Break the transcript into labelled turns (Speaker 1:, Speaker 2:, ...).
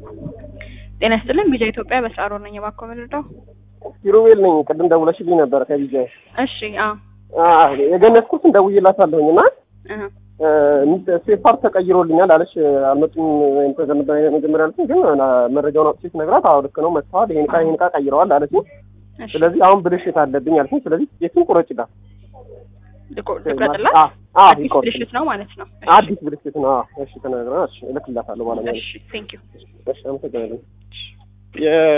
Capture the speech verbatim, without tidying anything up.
Speaker 1: ጤና ይስጥልኝ ቢጃ ኢትዮጵያ በሳሮ ነኝ ባኮ ምንድነው
Speaker 2: ኪሩቤል ነኝ ቅድም ደውለሽልኝ ነበር ከቢጃ
Speaker 1: እሺ አዎ
Speaker 2: አዎ የገነትኩት እንደውይላታለሁኝና እህ ሴፋር ተቀይሮልኛል አለሽ አልመጡም ወይም ተገመደ መጀመሪያ አለች ግን መረጃውን አጥቂት ነግራት አዎ ልክ ነው መጥቷል ይሄን ቃ ይሄን ቃ ቀይረዋል አለች ስለዚህ አሁን ብልሽት አለብኝ አልኩኝ ስለዚህ የቱን ቁረጭዳ
Speaker 1: ልቆርጥላት አዲስ ብልሽት ነው ማለት ነው
Speaker 2: አዲስ ብልሽት ነው እሺ ተነግራ እሺ ልክላታለሁ ማለት ነው
Speaker 1: እሺ ቴንክ ዩ
Speaker 2: እሺ አመሰግናለሁ